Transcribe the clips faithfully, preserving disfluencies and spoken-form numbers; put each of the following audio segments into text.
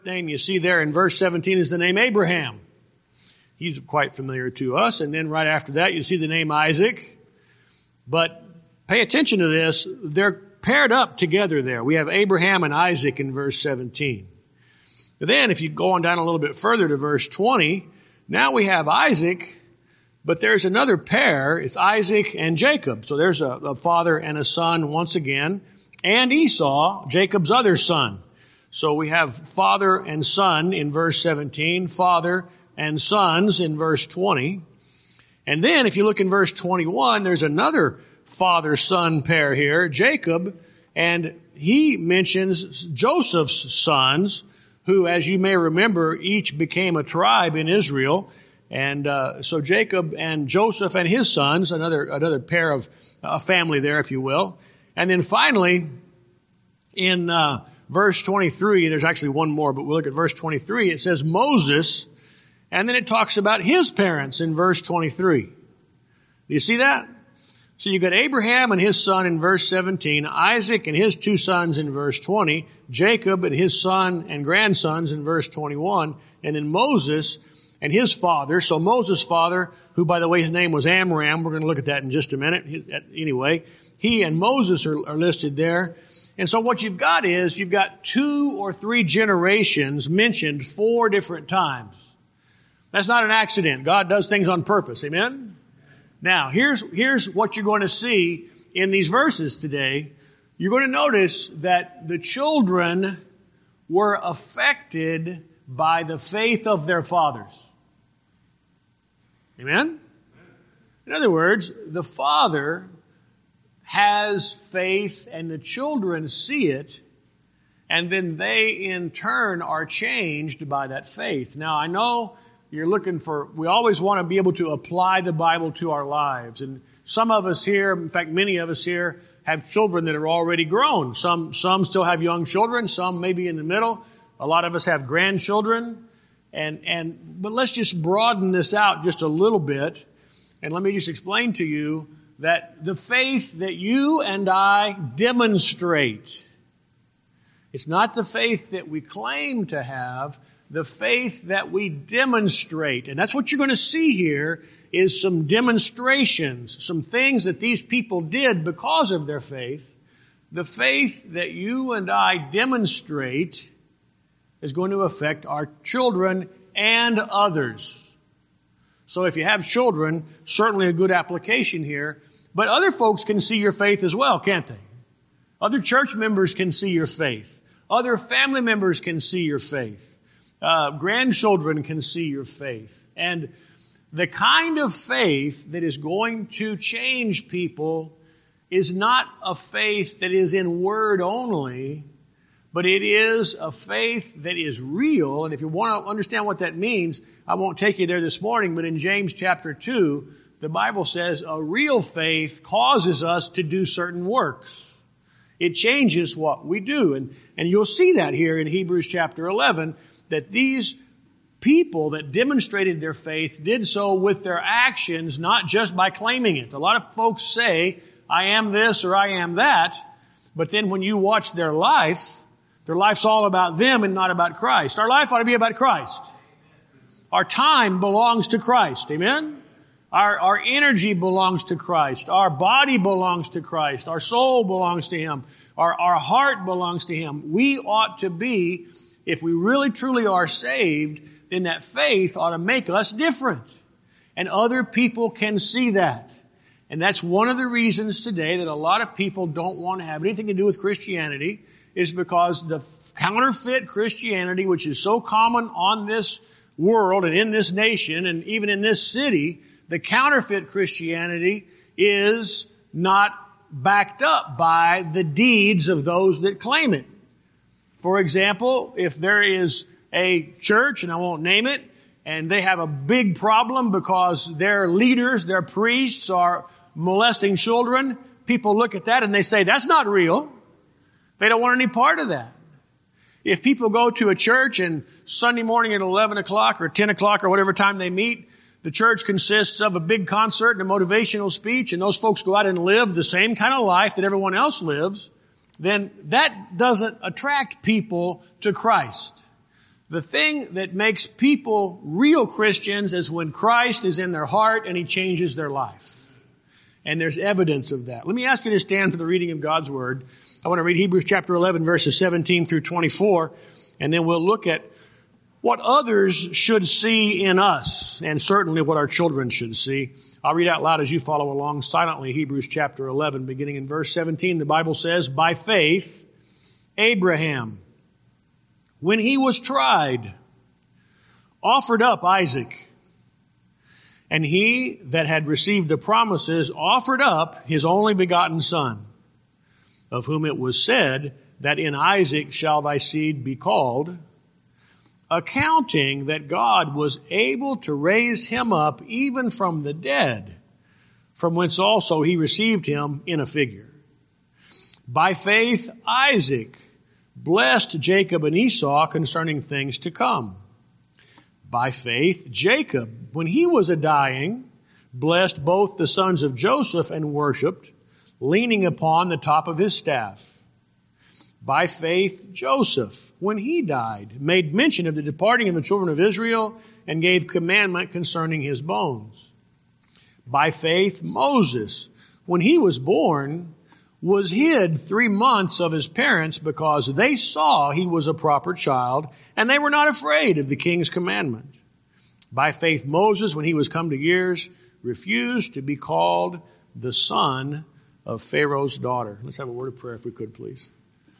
Name you see there in verse seventeen is the name Abraham. He's quite familiar to us. And then right after that, you see the name Isaac. But pay attention to this. They're paired up together there. We have Abraham and Isaac in verse seventeen. But then if you go on down a little bit further to verse twenty, now we have Isaac, but there's another pair. It's Isaac and Jacob. So there's a, a father and a son once again. And Esau, Jacob's other son. So we have father and son in verse seventeen, father and sons in verse twenty. And then if you look in verse twenty-one, there's another father-son pair here, Jacob, and he mentions Joseph's sons, who, as you may remember, each became a tribe in Israel. And uh, so Jacob and Joseph and his sons, another another pair of a family there, if you will. And then finally, in uh verse twenty-three, there's actually one more, but we'll look at verse twenty-three. It says Moses, and then it talks about his parents in verse twenty-three. Do you see that? So you got Abraham and his son in verse seventeen, Isaac and his two sons in verse twenty, Jacob and his son and grandsons in verse twenty-one, and then Moses and his father. So Moses' father, who by the way his name was Amram, we're going to look at that in just a minute. Anyway, he and Moses are, are listed there. And so what you've got is, you've got two or three generations mentioned four different times. That's not an accident. God does things on purpose. Amen? Now, here's, here's what you're going to see in these verses today. You're going to notice that the children were affected by the faith of their fathers. Amen? In other words, the father has faith and the children see it, and then they in turn are changed by that faith. Now, I know you're looking for, we always want to be able to apply the Bible to our lives. And some of us here, in fact, many of us here, have children that are already grown. Some, some still have young children, some maybe in the middle. A lot of us have grandchildren. And, and, but let's just broaden this out just a little bit. And let me just explain to you that the faith that you and I demonstrate, it's not the faith that we claim to have, the faith that we demonstrate. And that's what you're going to see here is some demonstrations, some things that these people did because of their faith. The faith that you and I demonstrate is going to affect our children and others. So if you have children, certainly a good application here. But other folks can see your faith as well, can't they? Other church members can see your faith. Other family members can see your faith. Uh, grandchildren can see your faith. And the kind of faith that is going to change people is not a faith that is in word only, but it is a faith that is real. And if you want to understand what that means, I won't take you there this morning, but in James chapter two, the Bible says a real faith causes us to do certain works. It changes what we do. And, and you'll see that here in Hebrews chapter eleven, that these people that demonstrated their faith did so with their actions, not just by claiming it. A lot of folks say, I am this or I am that. But then when you watch their life, their life's all about them and not about Christ. Our life ought to be about Christ. Our time belongs to Christ. Amen? Our, our energy belongs to Christ. Our body belongs to Christ. Our soul belongs to Him. Our, our heart belongs to Him. We ought to be, if we really truly are saved, then that faith ought to make us different. And other people can see that. And that's one of the reasons today that a lot of people don't want to have anything to do with Christianity, is because the counterfeit Christianity, which is so common on this world and in this nation and even in this city, the counterfeit Christianity is not backed up by the deeds of those that claim it. For example, if there is a church, and I won't name it, and they have a big problem because their leaders, their priests are molesting children, people look at that and they say, that's not real. They don't want any part of that. If people go to a church and Sunday morning at eleven o'clock or ten o'clock or whatever time they meet, the church consists of a big concert and a motivational speech, and those folks go out and live the same kind of life that everyone else lives, then that doesn't attract people to Christ. The thing that makes people real Christians is when Christ is in their heart and He changes their life. And there's evidence of that. Let me ask you to stand for the reading of God's Word. I want to read Hebrews chapter eleven, verses seventeen through twenty-four, and then we'll look at what others should see in us, and certainly what our children should see. I'll read out loud as you follow along silently. Hebrews chapter eleven, beginning in verse seventeen, the Bible says, "By faith, Abraham, when he was tried, offered up Isaac. And he that had received the promises offered up his only begotten son, of whom it was said that in Isaac shall thy seed be called, accounting that God was able to raise him up even from the dead, from whence also he received him in a figure. By faith Isaac blessed Jacob and Esau concerning things to come. By faith Jacob, when he was a dying, blessed both the sons of Joseph and worshipped, leaning upon the top of his staff. By faith Joseph, when he died, made mention of the departing of the children of Israel and gave commandment concerning his bones. By faith Moses, when he was born, was hid three months of his parents because they saw he was a proper child, and they were not afraid of the king's commandment. By faith Moses, when he was come to years, refused to be called the son of Pharaoh's daughter." Let's have a word of prayer if we could, please.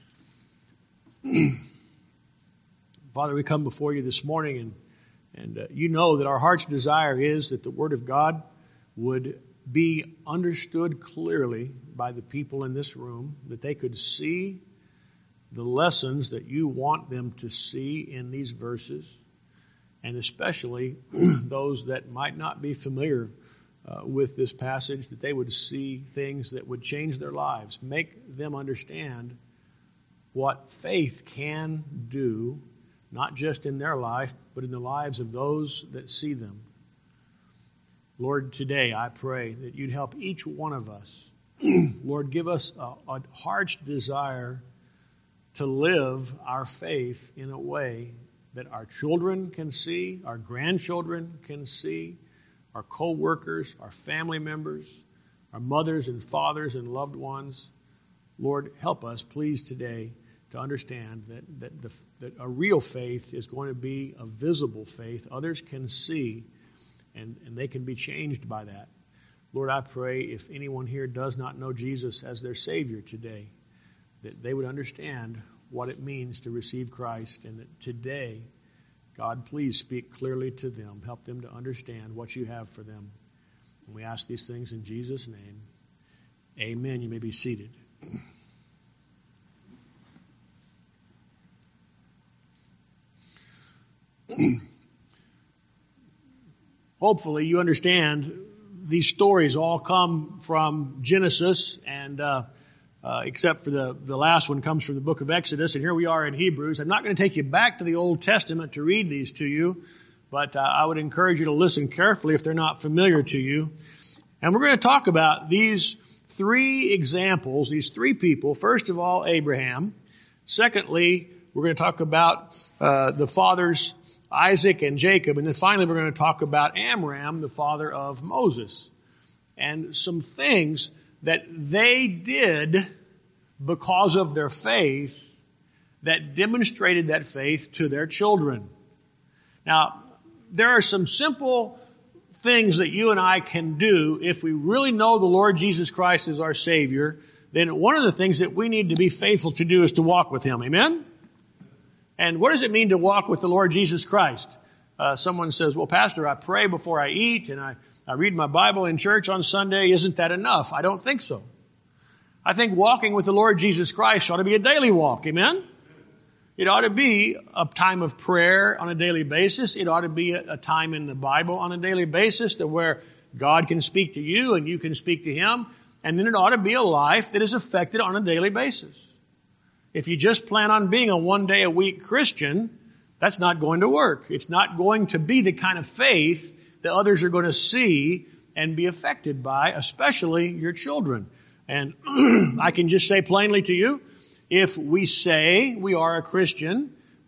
Father, we come before you this morning, and, and uh, you know that our heart's desire is that the Word of God would be understood clearly by the people in this room, that they could see the lessons that you want them to see in these verses, and especially those that might not be familiar uh, with this passage, that they would see things that would change their lives, make them understand what faith can do, not just in their life, but in the lives of those that see them. Lord, today I pray that you'd help each one of us. Lord, give us a, a heart's desire to live our faith in a way that our children can see, our grandchildren can see, our co-workers, our family members, our mothers and fathers and loved ones. Lord, help us, please, today to understand that, that, the, that a real faith is going to be a visible faith. Others can see, and, and they can be changed by that. Lord, I pray if anyone here does not know Jesus as their Savior today, that they would understand what it means to receive Christ, and that today, God, please speak clearly to them. Help them to understand what you have for them. And we ask these things in Jesus' name. Amen. You may be seated. Hopefully you understand these stories all come from Genesis, and uh, uh, except for the, the last one comes from the book of Exodus, and here we are in Hebrews. I'm not going to take you back to the Old Testament to read these to you, but uh, I would encourage you to listen carefully if they're not familiar to you. And we're going to talk about these three examples, these three people. First of all, Abraham. Secondly, we're going to talk about uh, the fathers Isaac and Jacob. And then finally, we're going to talk about Amram, the father of Moses, and some things that they did because of their faith that demonstrated that faith to their children. Now, there are some simple things that you and I can do if we really know the Lord Jesus Christ as our Savior. Then one of the things that we need to be faithful to do is to walk with Him. Amen? And what does it mean to walk with the Lord Jesus Christ? Uh, someone says, well, Pastor, I pray before I eat, and I, I read my Bible in church on Sunday. Isn't that enough? I don't think so. I think walking with the Lord Jesus Christ ought to be a daily walk. Amen? It ought to be a time of prayer on a daily basis. It ought to be a, a time in the Bible on a daily basis to where God can speak to you and you can speak to Him. And then it ought to be a life that is affected on a daily basis. If you just plan on being a one-day-a-week Christian, that's not going to work. It's not going to be the kind of faith that others are going to see and be affected by, especially your children. And I can just say plainly to you, if we say we are a Christian,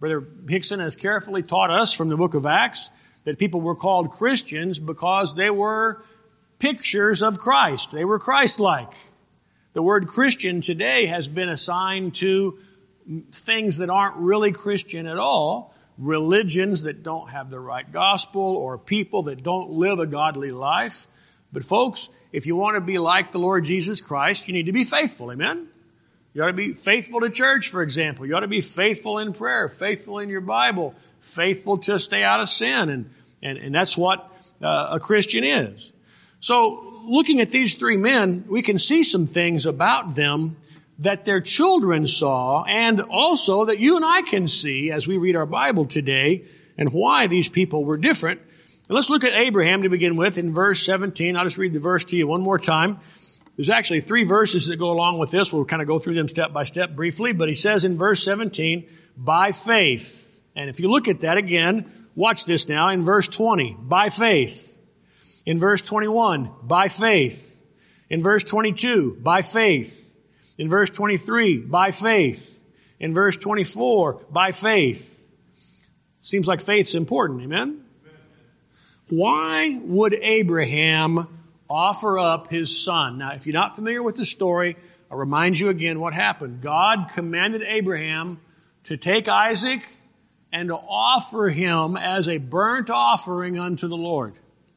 Brother Hickson has carefully taught us from the book of Acts that people were called Christians because they were pictures of Christ. They were Christ-like. The word Christian today has been assigned to things that aren't really Christian at all, religions that don't have the right gospel, or people that don't live a godly life. But folks, if you want to be like the Lord Jesus Christ, you need to be faithful. Amen? You ought to be faithful to church, for example. You ought to be faithful in prayer, faithful in your Bible, faithful to stay out of sin. And, and, and that's what uh, a Christian is. So, looking at these three men, we can see some things about them that their children saw, and also that you and I can see as we read our Bible today, and why these people were different. And let's look at Abraham to begin with in verse seventeen. I'll just read the verse to you one more time. There's actually three verses that go along with this. We'll kind of go through them step by step briefly, but he says in verse seventeen, by faith. And if you look at that again, watch this now in verse twenty, by faith. In verse twenty-one, by faith. In verse twenty-two, by faith. In verse twenty-three, by faith. In verse twenty-four, by faith. Seems like faith's important, amen? Why would Abraham offer up his son? Now, if you're not familiar with the story, I'll remind you again what happened. God commanded Abraham to take Isaac and to offer him as a burnt offering unto the Lord.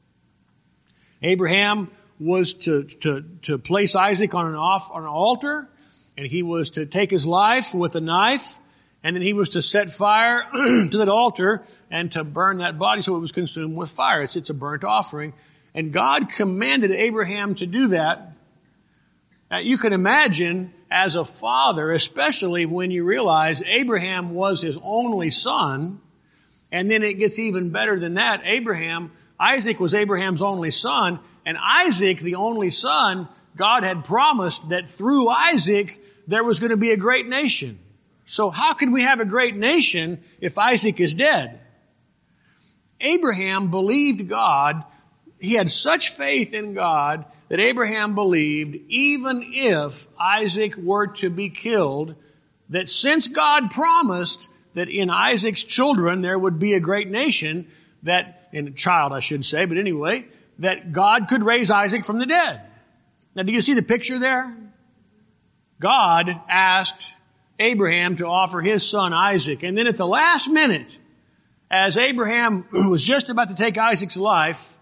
Abraham was to, to, to place Isaac on an off, on an altar, and he was to take his life with a knife, and then he was to set fire to that altar and to burn that body so it was consumed with fire. It's, it's a burnt offering. And God commanded Abraham to do that. Now, you can imagine as a father, especially when you realize Abraham was his only son, and then it gets even better than that. Abraham Isaac was Abraham's only son, and Isaac, the only son, God had promised that through Isaac there was going to be a great nation. So how could we have a great nation if Isaac is dead? Abraham believed God. He had such faith in God that Abraham believed even if Isaac were to be killed, that since God promised that in Isaac's children there would be a great nation, that in a child, I should say, but anyway, that God could raise Isaac from the dead. Now, do you see the picture there? God asked Abraham to offer his son Isaac. And then at the last minute, as Abraham was just about to take Isaac's life,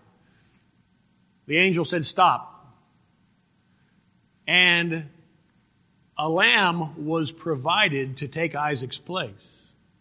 the angel said, stop. And a lamb was provided to take Isaac's place.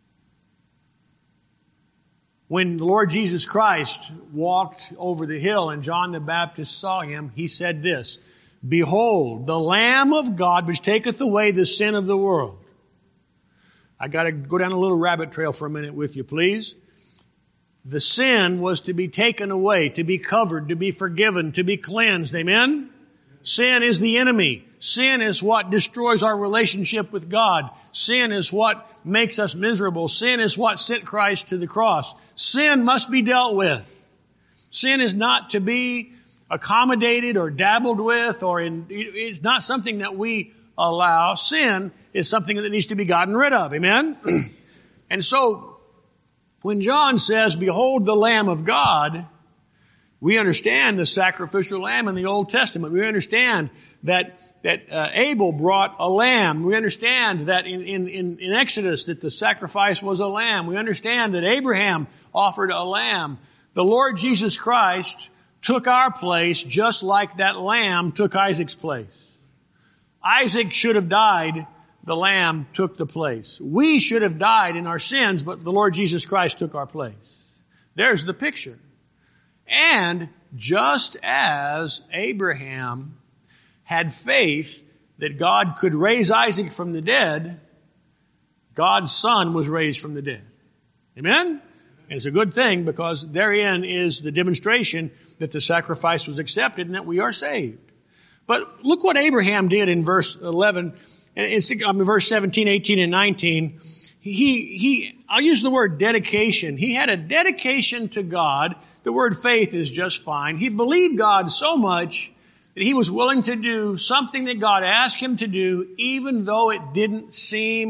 When the Lord Jesus Christ walked over the hill and John the Baptist saw him, he said this, behold, the Lamb of God which taketh away the sin of the world. I got to go down a little rabbit trail for a minute with you, please. The sin was to be taken away, to be covered, to be forgiven, to be cleansed. Amen? Sin is the enemy. Sin is what destroys our relationship with God. Sin is what makes us miserable. Sin is what sent Christ to the cross. Sin must be dealt with. Sin is not to be accommodated or dabbled with, or in, it's not something that we allow. Sin is something that needs to be gotten rid of. Amen? And so, when John says, behold the Lamb of God, we understand the sacrificial lamb in the Old Testament. We understand that that uh, Abel brought a lamb. We understand that in, in, in Exodus that the sacrifice was a lamb. We understand that Abraham offered a lamb. The Lord Jesus Christ took our place just like that lamb took Isaac's place. Isaac should have died. The lamb took the place. We should have died in our sins, but the Lord Jesus Christ took our place. There's the picture. And just as Abraham had faith that God could raise Isaac from the dead, God's son was raised from the dead. Amen? And it's a good thing because therein is the demonstration that the sacrifice was accepted and that we are saved. But look what Abraham did in verse eleven, and it's, I mean, verse seventeen, eighteen, and nineteen. He, he, I'll use the word dedication. He had a dedication to God. The word faith is just fine. He believed God so much that he was willing to do something that God asked him to do, even though it didn't seem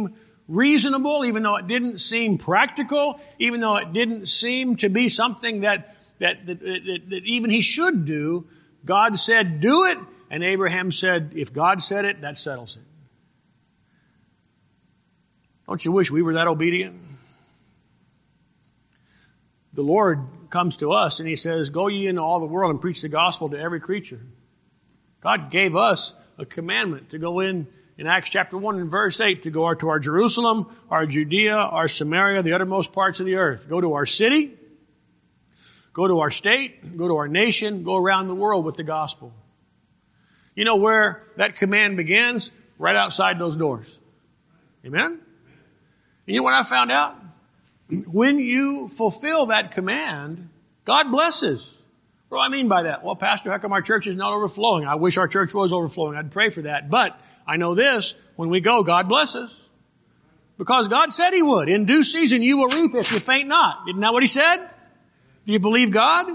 reasonable, even though it didn't seem practical, even though it didn't seem to be something that, that, that, that, that even he should do, God said, do it. And Abraham said, if God said it, that settles it. Don't you wish we were that obedient? The Lord comes to us and he says, go ye into all the world and preach the gospel to every creature. God gave us a commandment to go in, in Acts chapter one and verse eight, to go to our Jerusalem, our Judea, our Samaria, the uttermost parts of the earth. Go to our city, go to our state, go to our nation, go around the world with the gospel. You know where that command begins? Right outside those doors. Amen? You know what I found out? When you fulfill that command, God blesses. What do I mean by that? Well, Pastor, how come our church is not overflowing? I wish our church was overflowing. I'd pray for that. But I know this, when we go, God blesses. Because God said he would. In due season you will reap if you faint not. Isn't that what he said? Do you believe God?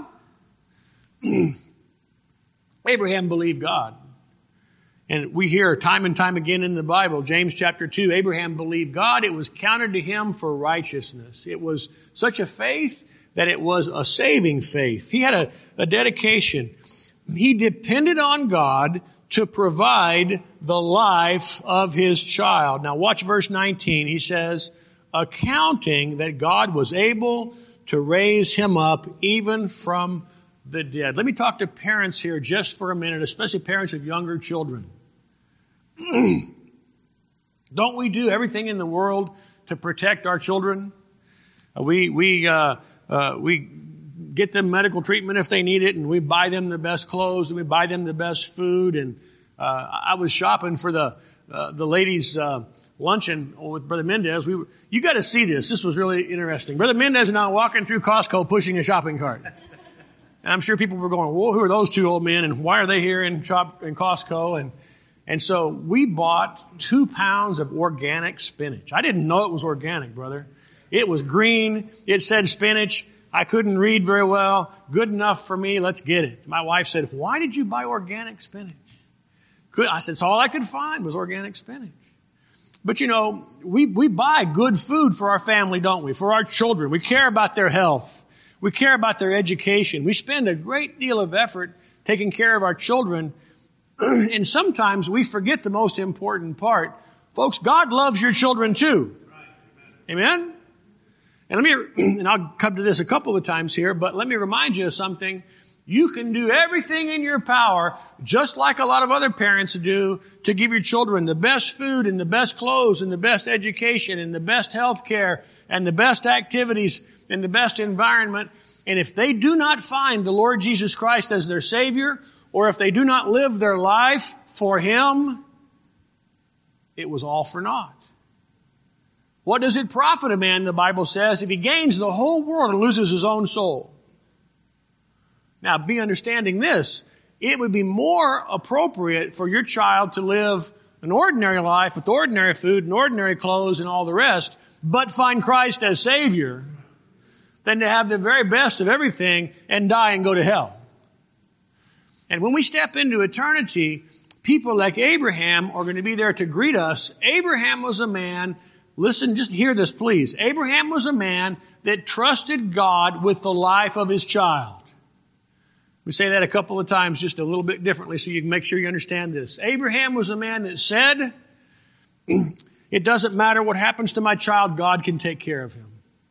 Abraham believed God. And we hear time and time again in the Bible, James chapter two, Abraham believed God. It was counted to him for righteousness. It was such a faith that it was a saving faith. He had a, a dedication. He depended on God to provide the life of his child. Now watch verse nineteen. He says, accounting that God was able to raise him up even from the dead. Let me talk to parents here just for a minute, especially parents of younger children. Don't we do everything in the world to protect our children? Uh, we we uh, uh, we get them medical treatment if they need it, and we buy them the best clothes, and we buy them the best food. And uh, I was shopping for the uh, the ladies' uh, luncheon with Brother Mendez. We were, you got to see this. This was really interesting. Brother Mendez and I walking through Costco pushing a shopping cart. And I'm sure people were going, well, who are those two old men, and why are they here in shop in Costco? And and so we bought two pounds of organic spinach. I didn't know it was organic, brother. It was green. It said spinach. I couldn't read very well. Good enough for me. Let's get it. My wife said, why did you buy organic spinach? Good. I said, it's all I could find was organic spinach. But you know, we, we buy good food for our family, don't we? For our children. We care about their health. We care about their education. We spend a great deal of effort taking care of our children. And sometimes we forget the most important part. Folks, God loves your children too. Amen? And let me, and I'll come to this a couple of times here, but let me remind you of something. You can do everything in your power, just like a lot of other parents do, to give your children the best food and the best clothes and the best education and the best health care and the best activities and the best environment. And if they do not find the Lord Jesus Christ as their Savior, or if they do not live their life for Him, it was all for naught. What does it profit a man, the Bible says, if he gains the whole world and loses his own soul? Now, be understanding this. It would be more appropriate for your child to live an ordinary life with ordinary food and ordinary clothes and all the rest, but find Christ as Savior, than to have the very best of everything and die and go to hell. And when we step into eternity, people like Abraham are going to be there to greet us. Abraham was a man, listen, just hear this please. Abraham was a man that trusted God with the life of his child. We say that a couple of times just a little bit differently so you can make sure you understand this. Abraham was a man that said, it doesn't matter what happens to my child, God can take care of him.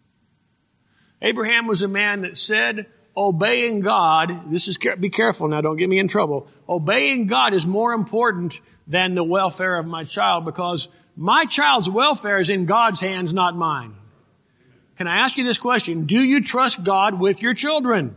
Abraham was a man that said, obeying God, this is, be careful now, don't get me in trouble. Obeying God is more important than the welfare of my child, because my child's welfare is in God's hands, not mine. Can I ask you this question? Do you trust God with your children?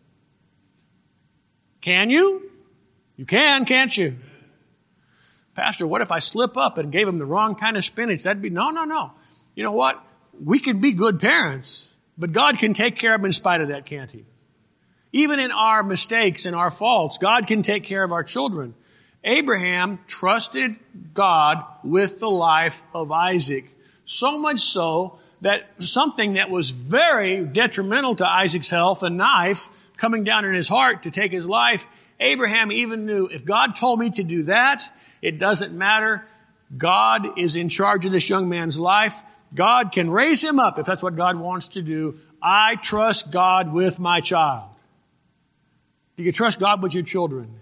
Can you? You can, can't you? Pastor, what if I slip up and gave them the wrong kind of spinach? That'd be, no, no, no. You know what? We can be good parents, but God can take care of them in spite of that, can't He? Even in our mistakes and our faults, God can take care of our children. Abraham trusted God with the life of Isaac. So much so that something that was very detrimental to Isaac's health, a knife coming down in his heart to take his life, Abraham even knew, if God told me to do that, it doesn't matter. God is in charge of this young man's life. God can raise him up if that's what God wants to do. I trust God with my child. Do you trust God with your children?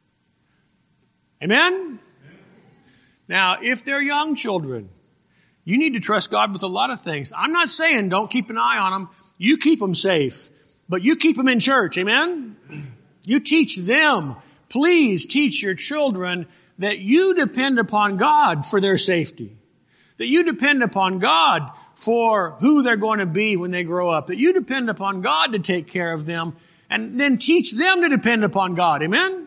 Amen? Now, if they're young children, you need to trust God with a lot of things. I'm not saying don't keep an eye on them. You keep them safe. But you keep them in church. Amen? You teach them. Please teach your children that you depend upon God for their safety. That you depend upon God for who they're going to be when they grow up. That you depend upon God to take care of them. And then teach them to depend upon God. Amen?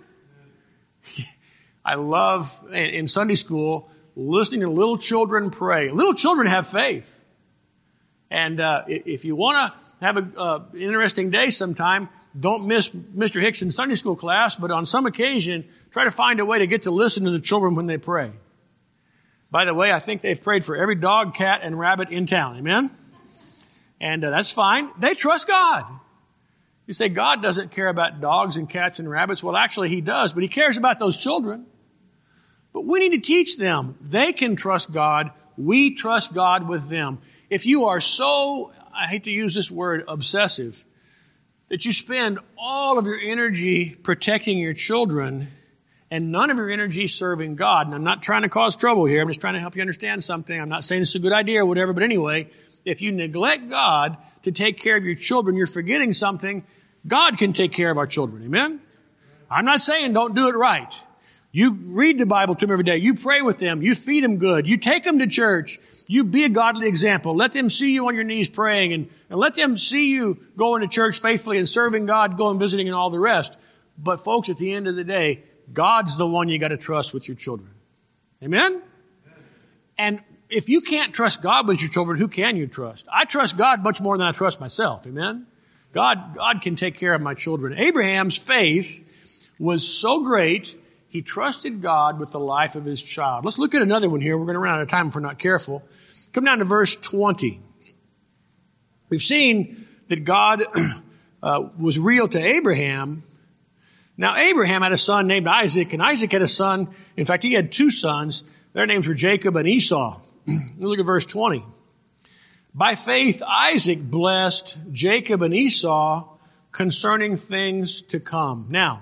I love, in Sunday school, listening to little children pray. Little children have faith. And uh, if you want to have an uh, interesting day sometime, don't miss Mister Hickson's Sunday school class, but on some occasion, try to find a way to get to listen to the children when they pray. By the way, I think they've prayed for every dog, cat, and rabbit in town. Amen? And uh, that's fine. They trust God. You say, God doesn't care about dogs and cats and rabbits. Well, actually, He does, but He cares about those children. But we need to teach them. They can trust God. We trust God with them. If you are so, I hate to use this word, obsessive, that you spend all of your energy protecting your children and none of your energy serving God. And I'm not trying to cause trouble here. I'm just trying to help you understand something. I'm not saying it's a good idea or whatever, but anyway, if you neglect God to take care of your children, you're forgetting something. God can take care of our children. Amen? I'm not saying don't do it right. You read the Bible to them every day. You pray with them. You feed them good. You take them to church. You be a godly example. Let them see you on your knees praying and, and let them see you going to church faithfully and serving God, going visiting and all the rest. But folks, at the end of the day, God's the one you got to trust with your children. Amen? And if you can't trust God with your children, who can you trust? I trust God much more than I trust myself. Amen? God, God can take care of my children. Abraham's faith was so great, he trusted God with the life of his child. Let's look at another one here. We're going to run out of time if we're not careful. Come down to verse twenty. We've seen that God uh, was real to Abraham. Now, Abraham had a son named Isaac, and Isaac had a son. In fact, he had two sons. Their names were Jacob and Esau. Look at verse twenty. By faith, Isaac blessed Jacob and Esau concerning things to come. Now,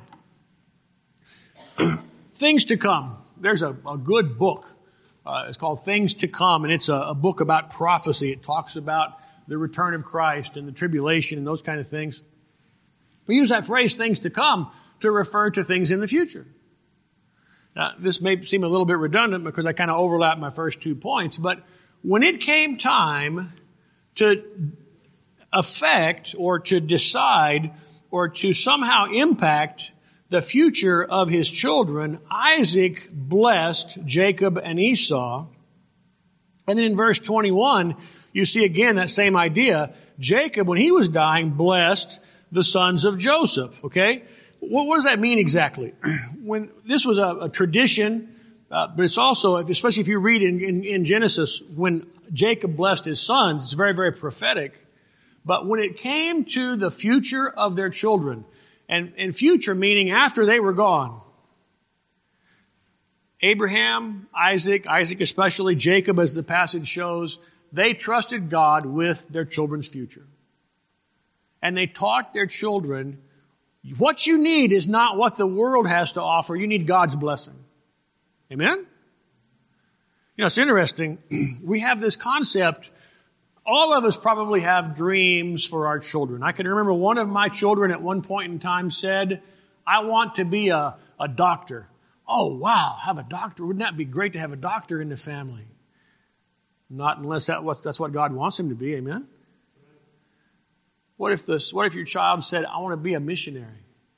things to come. There's a, a good book. Uh, it's called Things to Come, and it's a, a book about prophecy. It talks about the return of Christ and the tribulation and those kind of things. We use that phrase, things to come, to refer to things in the future. Now, this may seem a little bit redundant because I kind of overlap my first two points, but when it came time to affect or to decide or to somehow impact the future of his children, Isaac blessed Jacob and Esau. And then in verse twenty-one, you see again that same idea. Jacob, when he was dying, blessed the sons of Joseph. Okay? What, what does that mean exactly? When this was a, a tradition, uh, but it's also, especially if you read in, in, in Genesis, when Jacob blessed his sons, it's very, very prophetic. But when it came to the future of their children, and, and future meaning after they were gone, Abraham, Isaac, Isaac especially, Jacob as the passage shows, they trusted God with their children's future. And they taught their children, what you need is not what the world has to offer. You need God's blessing. Amen? You know, it's interesting. We have this concept. All of us probably have dreams for our children. I can remember one of my children at one point in time said, I want to be a, a doctor. Oh, wow, have a doctor. Wouldn't that be great to have a doctor in the family? Not unless that was, that's what God wants him to be. Amen? What if this, what if your child said, I want to be a missionary?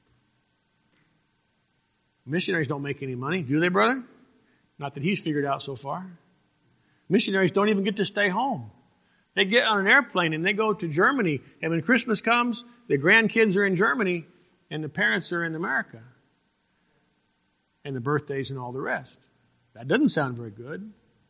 Missionaries don't make any money, do they, brother? Not that he's figured out so far. Missionaries don't even get to stay home. They get on an airplane and they go to Germany. And when Christmas comes, the grandkids are in Germany and the parents are in America. And the birthdays and all the rest. That doesn't sound very good.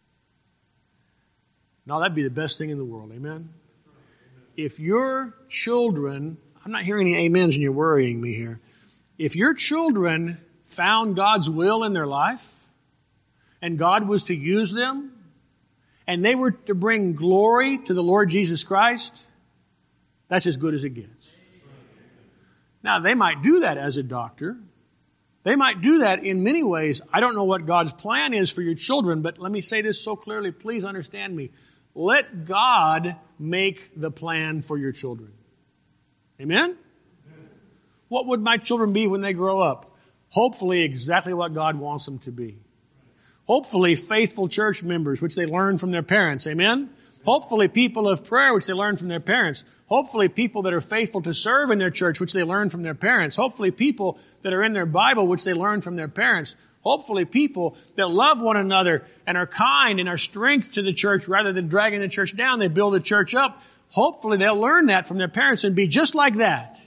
No, that'd be the best thing in the world. Amen? If your children, I'm not hearing any amens and you're worrying me here. If your children found God's will in their life, and God was to use them, and they were to bring glory to the Lord Jesus Christ, that's as good as it gets. Now, they might do that as a doctor. They might do that in many ways. I don't know what God's plan is for your children, but let me say this so clearly. Please understand me. Let God make the plan for your children. Amen? What would my children be when they grow up? Hopefully exactly what God wants them to be. Hopefully faithful church members, which they learn from their parents. Amen? Hopefully people of prayer, which they learn from their parents. Hopefully people that are faithful to serve in their church, which they learn from their parents. Hopefully people that are in their Bible, which they learn from their parents. Hopefully people that love one another and are kind and are strength to the church rather than dragging the church down. They build the church up. Hopefully they'll learn that from their parents and be just like that.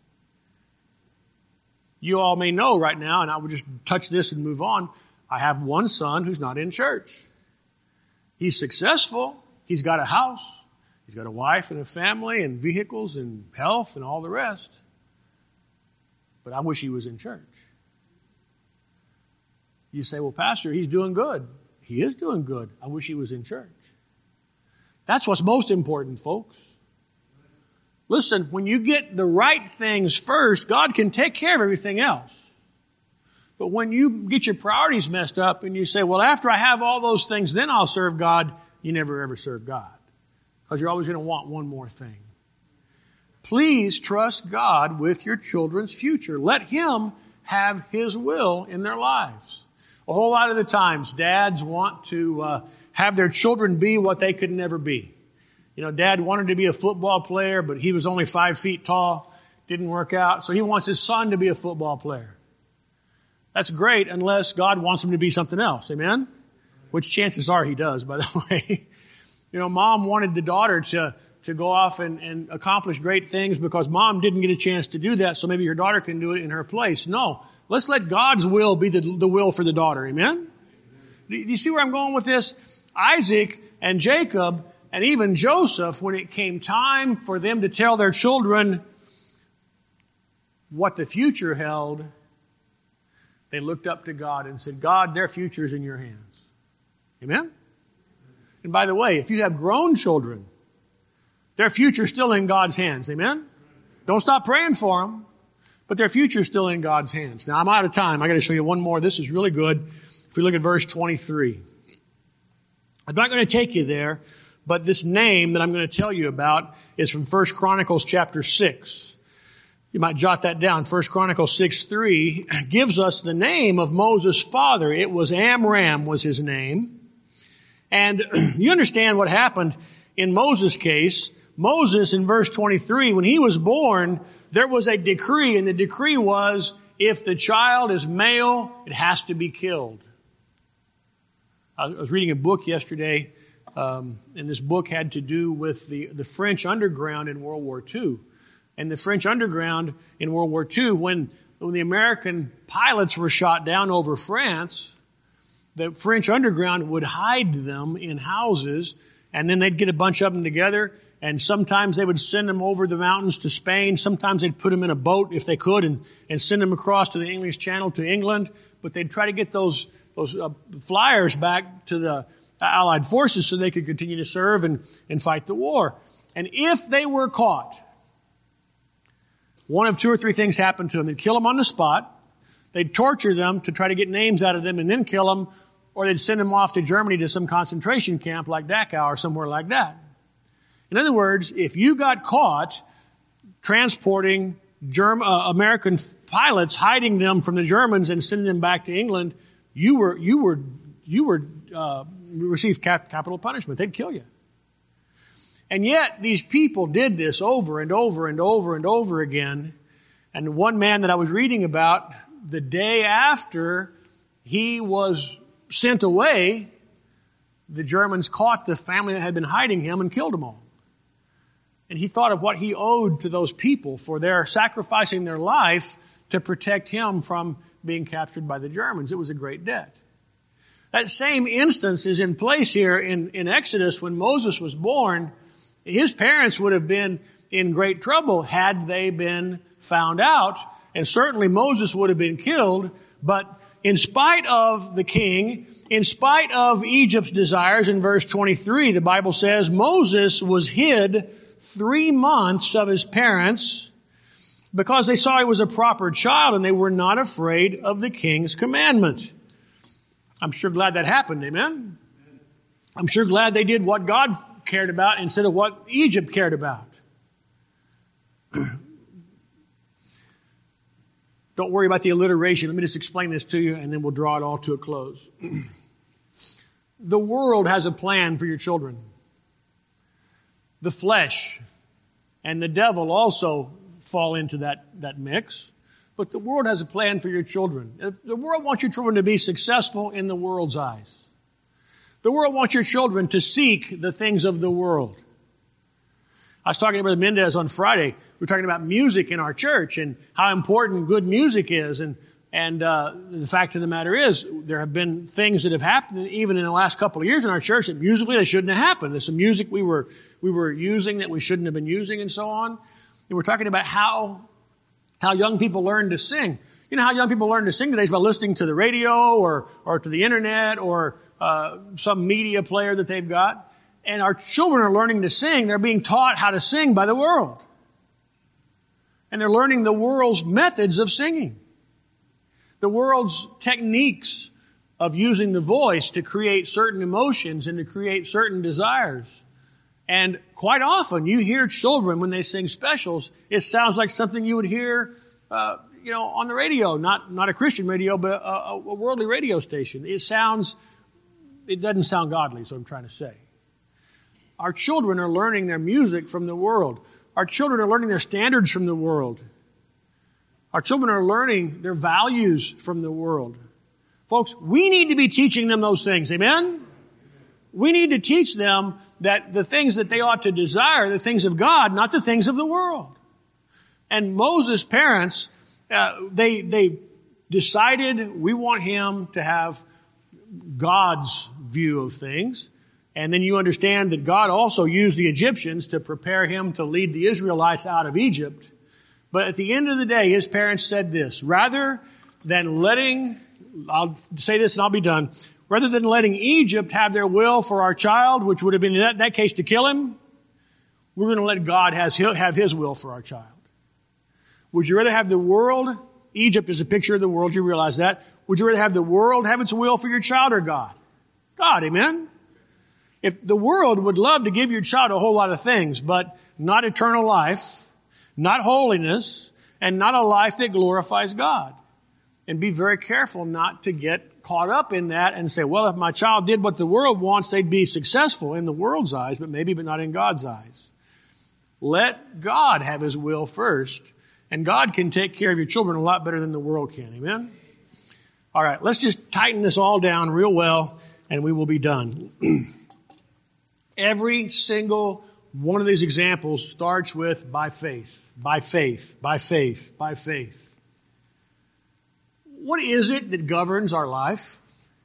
You all may know right now, and I will just touch this and move on, I have one son who's not in church. He's successful. He's got a house. He's got a wife and a family and vehicles and health and all the rest. But I wish he was in church. You say, well, Pastor, he's doing good. He is doing good. I wish he was in church. That's what's most important, folks. Listen, when you get the right things first, God can take care of everything else. But when you get your priorities messed up and you say, well, after I have all those things, then I'll serve God, you never ever serve God. Because you're always going to want one more thing. Please trust God with your children's future. Let Him have His will in their lives. A whole lot of the times, dads want to uh, have their children be what they could never be. You know, Dad wanted to be a football player, but he was only five feet tall. Didn't work out. So he wants his son to be a football player. That's great unless God wants him to be something else. Amen? Which chances are he does, by the way. You know, mom wanted the daughter to, to go off and, and accomplish great things because mom didn't get a chance to do that, so maybe your daughter can do it in her place. No. Let's let God's will be the, the will for the daughter. Amen? Do you see where I'm going with this? Isaac and Jacob and even Joseph, when it came time for them to tell their children what the future held, they looked up to God and said, God, their future is in your hands. Amen? And by the way, if you have grown children, their future is still in God's hands. Amen? Don't stop praying for them, but their future is still in God's hands. Now, I'm out of time. I got to show you one more. This is really good. If we look at verse twenty-three. I'm not going to take you there, but this name that I'm going to tell you about is from First Chronicles chapter six. You might jot that down. First Chronicles six three gives us the name of Moses' father. It was Amram was his name. And you understand what happened in Moses' case. Moses, in verse twenty-three, when he was born, there was a decree, and the decree was, if the child is male, it has to be killed. I was reading a book yesterday, um, and this book had to do with the, the French underground in World War Two. And the French underground in World War Two, when, when the American pilots were shot down over France, the French underground would hide them in houses, and then they'd get a bunch of them together, and sometimes they would send them over the mountains to Spain. Sometimes they'd put them in a boat if they could and, and send them across to the English Channel to England. But they'd try to get those those uh, flyers back to the Allied forces so they could continue to serve and, and fight the war. And if they were caught, one of two or three things happened to them. They'd kill them on the spot. They'd torture them to try to get names out of them and then kill them, or they'd send them off to Germany to some concentration camp like Dachau or somewhere like that. In other words, if you got caught transporting Germ- uh, American pilots, hiding them from the Germans and sending them back to England, you were you were you were uh, received cap- capital punishment. They'd kill you. And yet these people did this over and over and over and over again. And one man that I was reading about, the day after he was sent away, the Germans caught the family that had been hiding him and killed them all. And he thought of what he owed to those people for their sacrificing their life to protect him from being captured by the Germans. It was a great debt. That same instance is in place here in, in Exodus when Moses was born. His parents would have been in great trouble had they been found out. And certainly Moses would have been killed. But in spite of the king, in spite of Egypt's desires, in verse twenty-three, the Bible says, Moses was hid three months of his parents because they saw he was a proper child and they were not afraid of the king's commandment. I'm sure glad that happened, amen? I'm sure glad they did what God cared about instead of what Egypt cared about. Don't worry about the alliteration. Let me just explain this to you and then we'll draw it all to a close. The world has a plan for your children. The flesh and the devil also fall into that, that mix. But the world has a plan for your children. The world wants your children to be successful in the world's eyes. The world wants your children to seek the things of the world. I was talking to Brother Mendez on Friday. We were talking about music in our church and how important good music is. And, and uh, the fact of the matter is, there have been things that have happened even in the last couple of years in our church that musically they shouldn't have happened. There's some music we were we were using that we shouldn't have been using and so on. And we're talking about how how young people learn to sing. You know how young people learn to sing today is by listening to the radio or or to the internet or uh, some media player that they've got. And our children are learning to sing. They're being taught how to sing by the world. And they're learning the world's methods of singing. The world's techniques of using the voice to create certain emotions and to create certain desires. And quite often you hear children when they sing specials, it sounds like something you would hear, uh, you know, on the radio, not, not a Christian radio, but a, a worldly radio station. It sounds, it doesn't sound godly is what I'm trying to say. Our children are learning their music from the world. Our children are learning their standards from the world. Our children are learning their values from the world. Folks, we need to be teaching them those things. Amen? We need to teach them that the things that they ought to desire are the things of God, not the things of the world. And Moses' parents, uh, they, they decided we want him to have God's view of things. And then you understand that God also used the Egyptians to prepare him to lead the Israelites out of Egypt. But at the end of the day, his parents said this, rather than letting, I'll say this and I'll be done, rather than letting Egypt have their will for our child, which would have been in that, that case to kill him, we're going to let God has, have his will for our child. Would you rather have the world, Egypt is a picture of the world, you realize that. Would you rather have the world have its will for your child or God? God, amen? If the world would love to give your child a whole lot of things, but not eternal life, not holiness, and not a life that glorifies God. And be very careful not to get caught up in that and say, well, if my child did what the world wants, they'd be successful in the world's eyes, but maybe but not in God's eyes. Let God have his will first, and God can take care of your children a lot better than the world can. Amen? All right, let's just tighten this all down real well, and we will be done. Every single one of these examples starts with by faith, by faith, by faith, by faith. What is it that governs our life?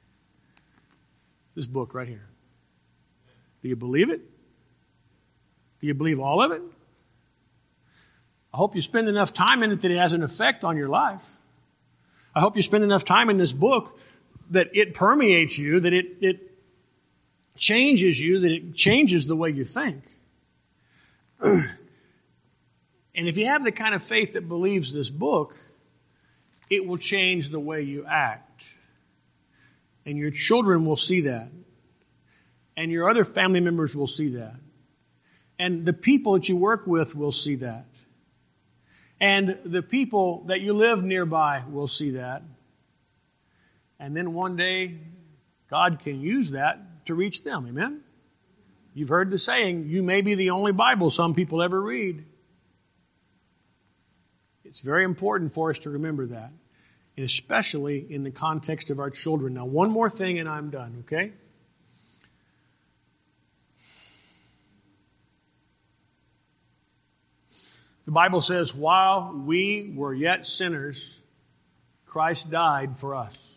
This book right here. Do you believe it? Do you believe all of it? I hope you spend enough time in it that it has an effect on your life. I hope you spend enough time in this book that it permeates you, that it, it changes you, that it changes the way you think. And if you have the kind of faith that believes this book, it will change the way you act. And your children will see that. And your other family members will see that. And the people that you work with will see that. And the people that you live nearby will see that. And then one day, God can use that to reach them. Amen? You've heard the saying, you may be the only Bible some people ever read. It's very important for us to remember that, and especially in the context of our children. Now, one more thing and I'm done, okay? The Bible says, while we were yet sinners, Christ died for us.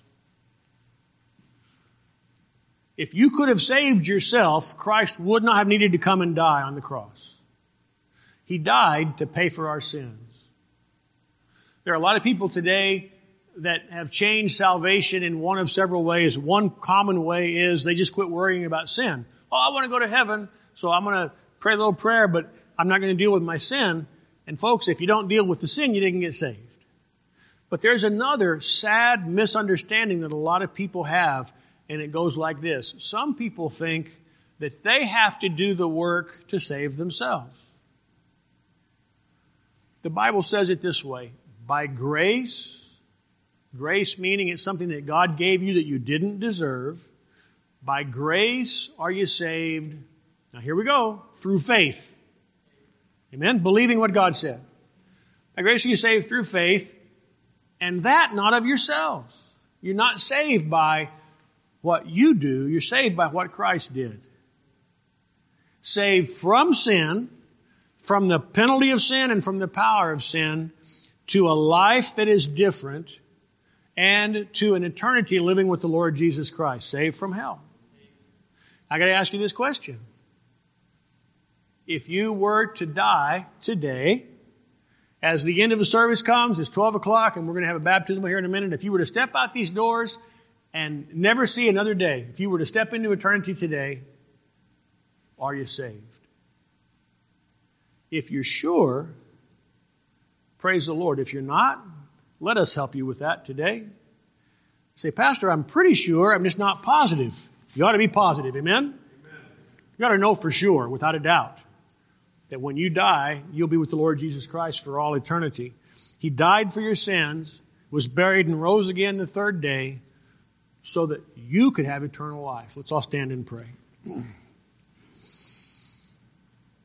If you could have saved yourself, Christ would not have needed to come and die on the cross. He died to pay for our sins. There are a lot of people today that have changed salvation in one of several ways. One common way is they just quit worrying about sin. Oh, I want to go to heaven, so I'm going to pray a little prayer, but I'm not going to deal with my sin. And folks, if you don't deal with the sin, you didn't get saved. But there's another sad misunderstanding that a lot of people have, and it goes like this. Some people think that they have to do the work to save themselves. The Bible says it this way: by grace, grace meaning it's something that God gave you that you didn't deserve. By grace are you saved. Now here we go. Through faith. Amen? Believing what God said. By grace are you saved through faith, and that not of yourselves. You're not saved by what you do. You're saved by what Christ did. Saved from sin, from the penalty of sin and from the power of sin, to a life that is different, and to an eternity living with the Lord Jesus Christ. Saved from hell. I got to ask you this question. If you were to die today, as the end of the service comes, it's twelve o'clock and we're going to have a baptism here in a minute. If you were to step out these doors and never see another day, if you were to step into eternity today, are you saved? If you're sure, praise the Lord. If you're not, let us help you with that today. Say, Pastor, I'm pretty sure, I'm just not positive. You ought to be positive, amen? Amen. You got to know for sure, without a doubt, that when you die, you'll be with the Lord Jesus Christ for all eternity. He died for your sins, was buried and rose again the third day so that you could have eternal life. Let's all stand and pray.